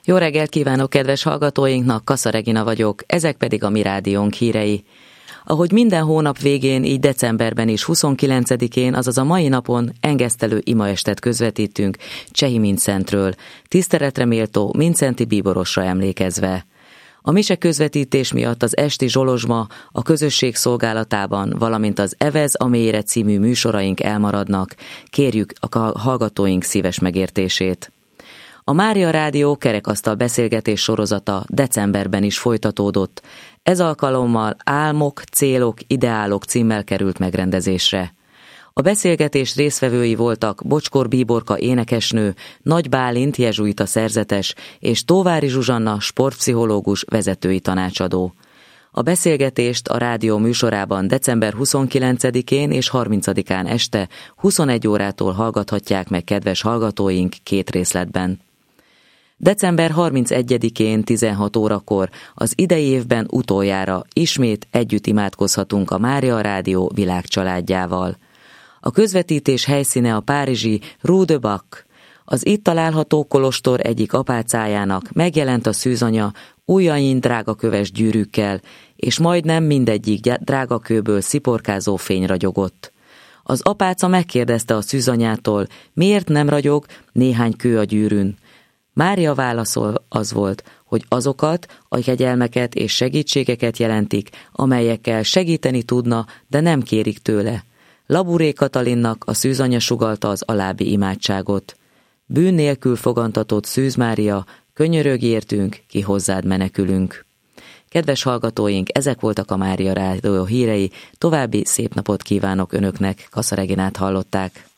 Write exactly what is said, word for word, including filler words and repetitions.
Jó reggelt kívánok kedves hallgatóinknak, Kassa Regina vagyok, ezek pedig a mi rádiónk hírei. Ahogy minden hónap végén, így decemberben is huszonkilencedikén, azaz a mai napon engesztelő imaestet közvetítünk Csehi Mincentről, tiszteletre méltó Mincenti bíborosra emlékezve. A mise közvetítés miatt az esti zsolozsma a közösség szolgálatában, valamint az Evez a mélyre című műsoraink elmaradnak, kérjük a hallgatóink szíves megértését. A Mária Rádió kerekasztal beszélgetés sorozata decemberben is folytatódott, ez alkalommal Álmok, célok, ideálok címmel került megrendezésre. A beszélgetés résztvevői voltak Bocskor Bíborka énekesnő, Nagy Bálint jezsuita szerzetes és Tóvári Zsuzsanna sportpszichológus vezetői tanácsadó. A beszélgetést a rádió műsorában december huszonkilencedikén és harmincadikán este huszonegy órától hallgathatják meg kedves hallgatóink két részletben. december harmincegyedikén tizenhat órakor az idei évben utoljára ismét együtt imádkozhatunk a Mária Rádió világcsaládjával. A közvetítés helyszíne a párizsi Rue de Bac. Az itt található kolostor egyik apácájának megjelent a szűzanya ujjain drágaköves gyűrűkkel, és majdnem mindegyik drágakőből sziporkázó fény ragyogott. Az apáca megkérdezte a szűzanyától, miért nem ragyog néhány kő a gyűrűn. Mária válaszol az volt, hogy azokat a kegyelmeket és segítségeket jelentik, amelyekkel segíteni tudna, de nem kérik tőle. Laburé Katalinnak a szűzanya sugallta az alábbi imádságot. Bűn nélkül fogantatott Szűz Mária, könyörögj értünk, ki hozzád menekülünk. Kedves hallgatóink, ezek voltak a Mária Rádió hírei, további szép napot kívánok önöknek, Kassa Reginát hallották.